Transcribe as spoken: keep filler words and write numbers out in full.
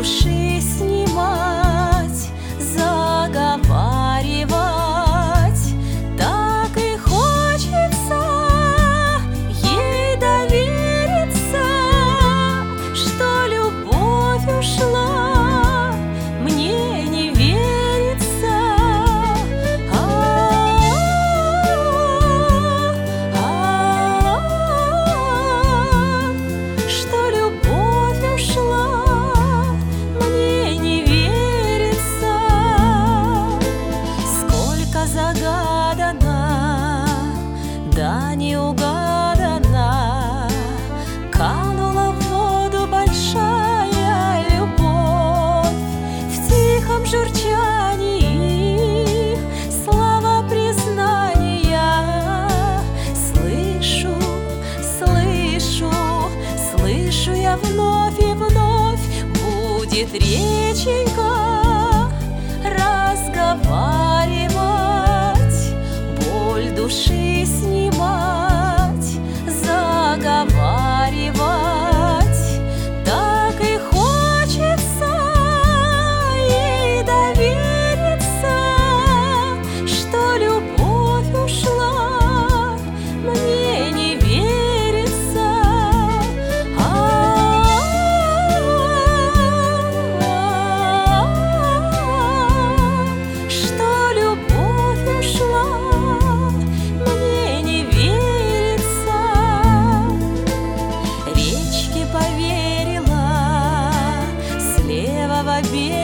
души снимать, заговаривать. Так и хочется ей довериться, что любовь ушла, мне не верится. А-а-а, что любовь ушла, мне не верится. Сколько загадано, да не угадано, канула в воду большая любовь. В тихом журчании слова признания слышу, слышу, слышу я вновь и вновь. Будет реченька разговаривать, боль души снимать, заговаривать. Так и хочется ей довериться, что любовь ушла, мне не верится. А-а-а, что любовь ушла, мне не верится. Речке поверила с левого берега,